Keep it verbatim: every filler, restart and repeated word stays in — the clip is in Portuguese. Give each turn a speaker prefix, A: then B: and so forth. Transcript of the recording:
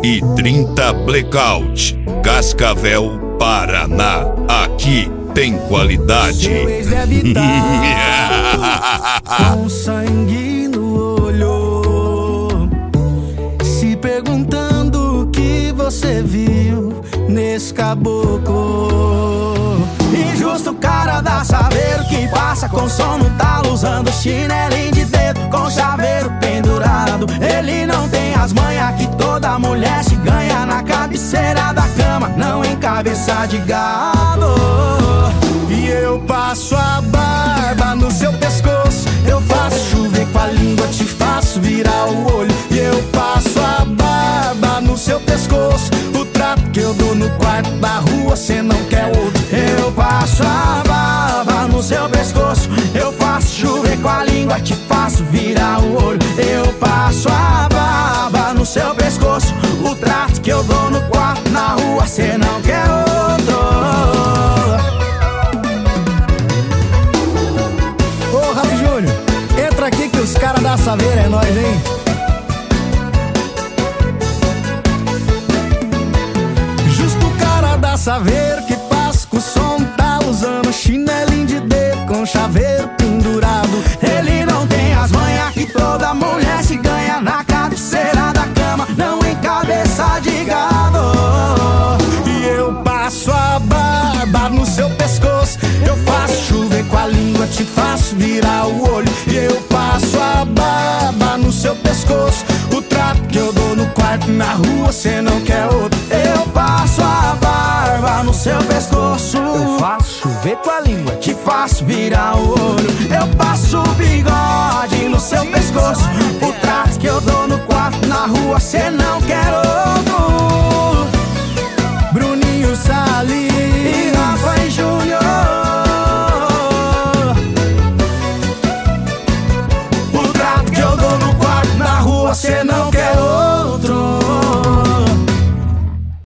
A: e trinta Blackout. Cascavel, Paraná. Aqui tem qualidade.
B: Seu ex deve estar com sangue no olho, se perguntando o que você viu nesse caboclo. Injusto o cara dá saber o que passa com som no talo, usando chinelinho de dedo com chaveiro pendurado. Ele não tem as manhas que toda mulher se ganha na cabeceira da cama, não em cabeça de gado. E eu passo a barba no seu pescoço, eu faço chover com a língua, te faço virar o olho. E eu passo a barba no seu pescoço, o trato que eu dou no quarto da rua cê não quer outro. Eu passo a barba no seu pescoço, eu faço chover com a língua, te faço virar o olho. Eu passo a barba no seu pescoço, o trato que eu dou no quarto na rua cê não quer outro. Ô Rafa Júnior, entra aqui que os caras da Saveira é nóis, hein? Justo o cara da Saveira que passa com o som tá usando chinelinho de dedo com chaveiro pendurado. Ele não tem as manhas que toda mulher se ganha na cabeceira da cama, não em cabeça de gado. E eu passo a barba no seu pescoço, eu faço chover com a língua, te faço virar o olho. E eu passo a barba no seu pescoço, o trato que eu dou no quarto na rua cê não quer outro. Eu passo a barba no seu pescoço, eu faço chover com a língua, te faço virar o olho. Eu passo o bigode no seu pescoço, o trato que eu dou no quarto na rua cê não quer outro. Bruninho Salles e Rafa e Júnior, o trato que eu dou no quarto na rua cê não